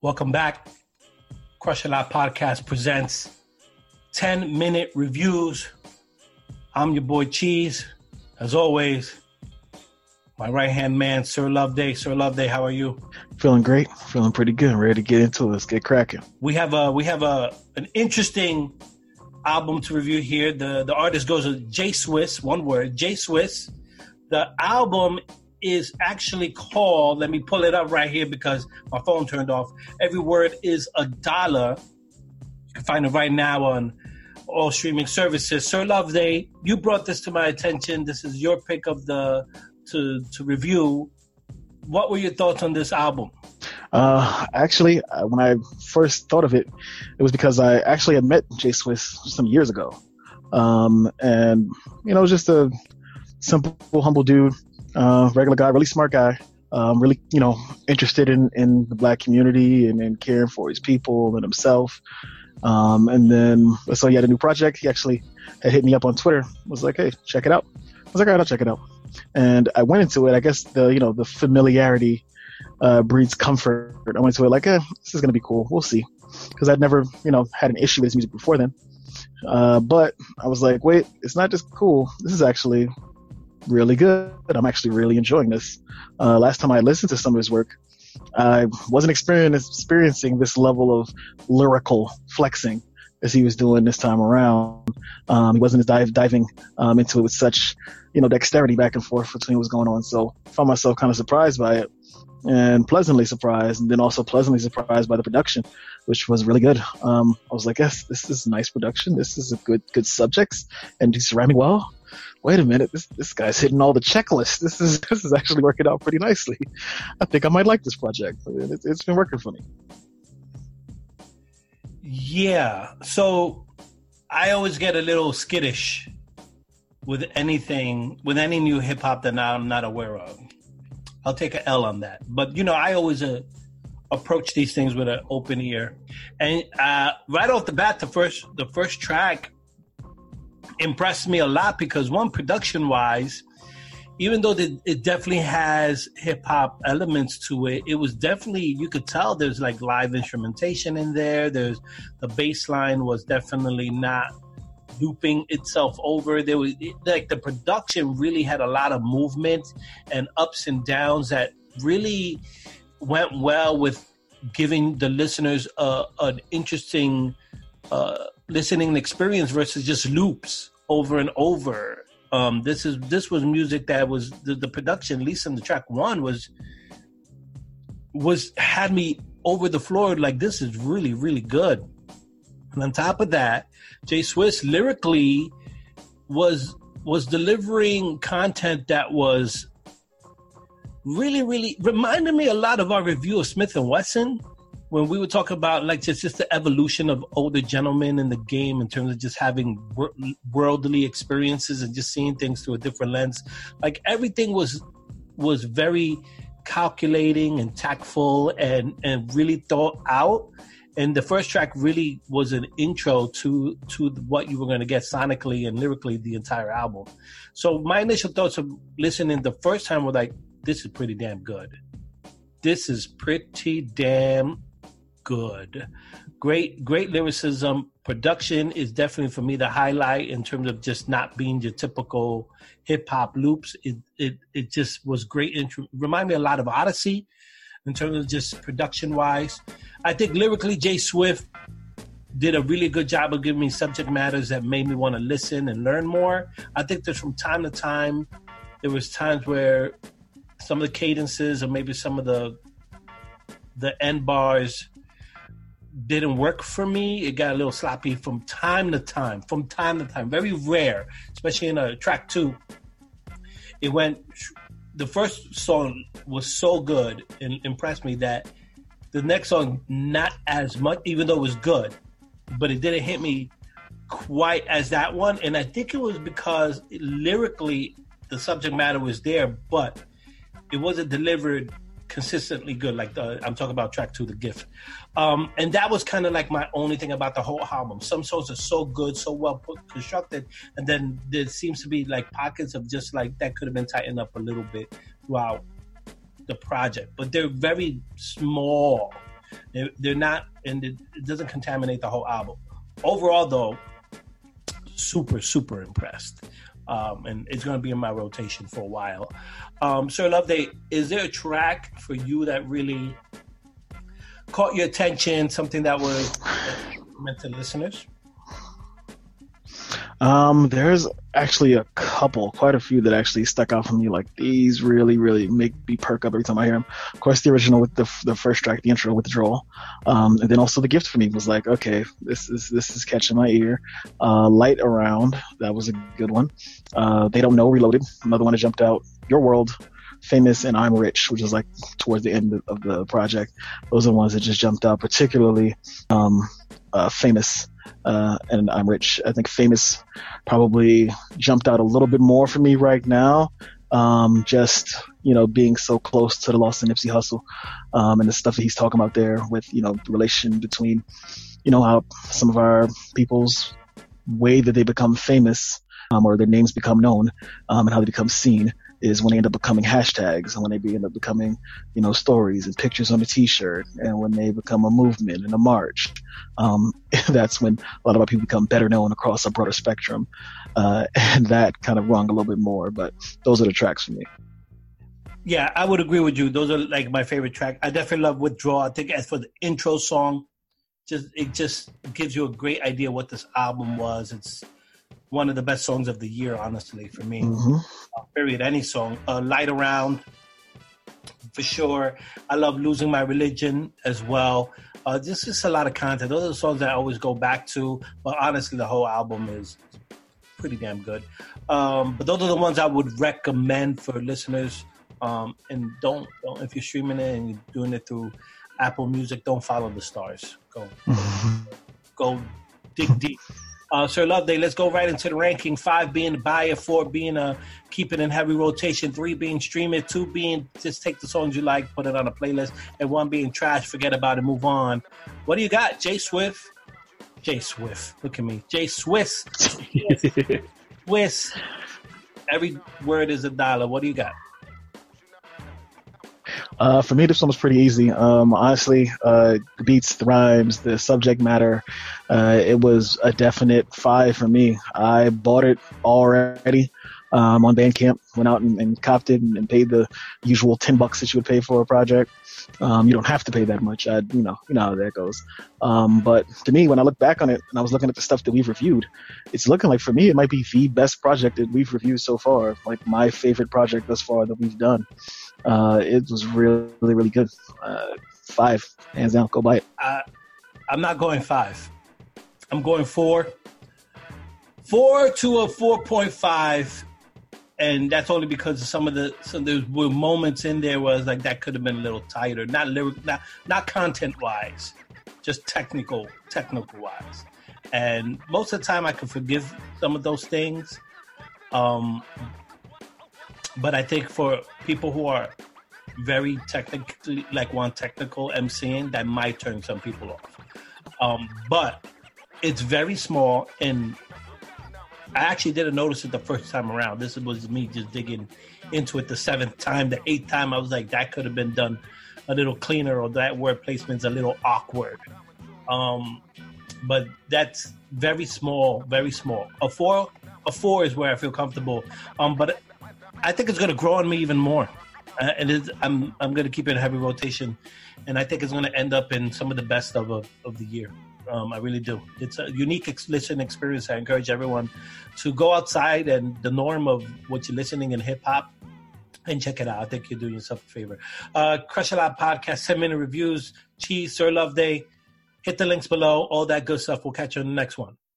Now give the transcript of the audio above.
Welcome back. Crush a Lot Podcast presents 10-minute reviews. I'm your boy Cheese. As always, my right-hand man, Sir Loveday. Sir Loveday, how are you? Feeling great. Feeling pretty good. Ready to get into it. Let's get cracking. We have an interesting album to review here. The artist goes with J Swiss, one word, J Swiss. The album is actually called, let me pull it up right here because my phone turned off. Every Word Is $1. You can find it right now on all streaming services. Sir Loveday, you brought this to my attention. This is your pick of to review. What were your thoughts on this album? Actually, when I first thought of it, it was because I actually had met J Swiss some years ago. And, you know, just a simple, humble dude. Regular guy, really smart guy, really, interested in the black community and caring for his people and himself. And then, so he had a new project. He actually had hit me up on Twitter, was like, hey, check it out. I was like, all right, I'll check it out. And I went into it. I guess the familiarity, breeds comfort. I went into it like, this is going to be cool. We'll see. Cause I'd never, had an issue with his music before then. But I was like, wait, it's not just cool. This is actually really good. I'm actually really enjoying this. Last time I listened to some of his work, I wasn't experiencing this level of lyrical flexing as he was doing this time around. He wasn't as diving into it with such, dexterity back and forth between what was going on. So I found myself kind of surprised by it and pleasantly surprised, and then also pleasantly surprised by the production, which was really good. I was like, yes, this is nice production. This is a good subjects, and he's rhyming well. Wait a minute, this guy's hitting all the checklists. This is actually working out pretty nicely. I think I might like this project. It's been working for me. Yeah, so I always get a little skittish with any new hip hop that I'm not aware of. I'll take an L on that. But I always approach these things with an open ear. And right off the bat, the first track impressed me a lot because, one, production-wise, even though it definitely has hip-hop elements to it, it was definitely, you could tell there's like live instrumentation in there. The bass line was definitely not looping itself over. There was the production really had a lot of movement and ups and downs that really went well with giving the listeners an interesting listening experience versus just loops over and over. This was music that was the production, at least in the track one, was had me over the floor. Like, this is really, really good. And on top of that, J Swiss lyrically was delivering content that was really, really reminded me a lot of our review of Smith & Wesson, when we were talking about like just the evolution of older gentlemen in the game in terms of just having worldly experiences and just seeing things through a different lens. Like, everything was very calculating and tactful and really thought out. And the first track really was an intro to what you were going to get sonically and lyrically the entire album. So my initial thoughts of listening the first time were like, this is pretty damn good. This is pretty damn good. Great lyricism. Production is definitely, for me, the highlight in terms of just not being your typical hip hop loops. It just was great. Remind me a lot of Odyssey in terms of just production wise. I think lyrically, J Swift did a really good job of giving me subject matters that made me want to listen and learn more. I think that from time to time, there was times where some of the cadences or maybe some of the end bars didn't work for me. It got a little sloppy from time to time. Very rare, especially in a track two. The first song was so good and impressed me that the next song, not as much, even though it was good, but it didn't hit me quite as that one. And I think it was because lyrically the subject matter was there, but it wasn't delivered consistently good. Like I'm talking about track two, The Gift. And that was kind of like my only thing about the whole album. Some songs are so good, so well constructed, and then there seems to be like pockets of just like that could have been tightened up a little bit throughout the project. But they're very small They're not, and it doesn't contaminate the whole album. Overall, though, super impressed. And it's going to be in my rotation for a while. Sir Loveday, is there a track for you that really caught your attention, something that was meant to listeners? There's actually quite a few that actually stuck out for me. Like, these really make me perk up every time I hear them. Of course, the original with the first track, the intro, Withdrawal. And then also The Gift for me was like, okay, this is catching my ear. Light Around, that was a good one. They Don't Know, Reloaded, another one that jumped out. Your World, Famous, and I'm Rich, which is like towards the end of the project. Those are the ones that just jumped out, particularly Famous. And I'm Rich. I think Famous probably jumped out a little bit more for me right now. Just, being so close to the loss of Nipsey Hussle, and the stuff that he's talking about there with, the relation between, how some of our people's way that they become famous, or their names become known, and how they become seen is when they end up becoming hashtags, and when they end up becoming, stories and pictures on a t-shirt, and when they become a movement and a march. That's when a lot of our people become better known across a broader spectrum. And that kind of rung a little bit more, but those are the tracks for me. Yeah, I would agree with you. Those are like my favorite track. I definitely love Withdrawal. I think as for the intro song, it just gives you a great idea what this album was. It's one of the best songs of the year, honestly, for me. Mm-hmm. Period. Any song. Light Around, for sure. I love Losing My Religion as well. This is a lot of content. Those are the songs that I always go back to. But honestly, the whole album is pretty damn good. But those are the ones I would recommend for listeners. And don't if you're streaming it and you're doing it through Apple Music, don't follow the stars. Go dig deep. Sir Loveday, let's go right into the ranking. 5 being the buyer, 4 being keep it in heavy rotation, 3 being stream it, 2 being just take the songs you like, put it on a playlist, and 1 being trash, forget about it, move on. What do you got? J Swift. Look at me. J Swiss. Swiss. Every word is $1. What do you got? For me, this one was pretty easy. Honestly, the beats, the rhymes, the subject matter, it was a definite 5 for me. I bought it already on Bandcamp, went out and copped it and paid the usual $10 that you would pay for a project. You don't have to pay that much. You know how that goes. But to me, when I look back on it and I was looking at the stuff that we've reviewed, it's looking like for me, it might be the best project that we've reviewed so far. Like my favorite project thus far that we've done. It was really good. 5, hands down. Go buy it. I'm not going 5. I'm going 4. 4 to a 4.5. And that's only because of some there were moments in there where I was like, that could have been a little tighter. Not content wise, just technical wise. And most of the time I can forgive some of those things. But I think for people who are very technically, like want technical MCing, that might turn some people off. But it's very small, and I actually didn't notice it the first time around. This was me just digging into it the 7th time. The 8th time, I was like, that could have been done a little cleaner, or that word placement's a little awkward. But that's very small, very small. A 4 is where I feel comfortable. But I think it's going to grow on me even more. I'm going to keep it in heavy rotation, and I think it's going to end up in some of the best of the year. I really do. It's a unique listening experience. I encourage everyone to go outside and the norm of what you're listening in hip-hop and check it out. I think you're doing yourself a favor. Crush a Lot Podcast, 10-minute reviews, Cheese, Sir Loveday. Hit the links below, all that good stuff. We'll catch you on the next one.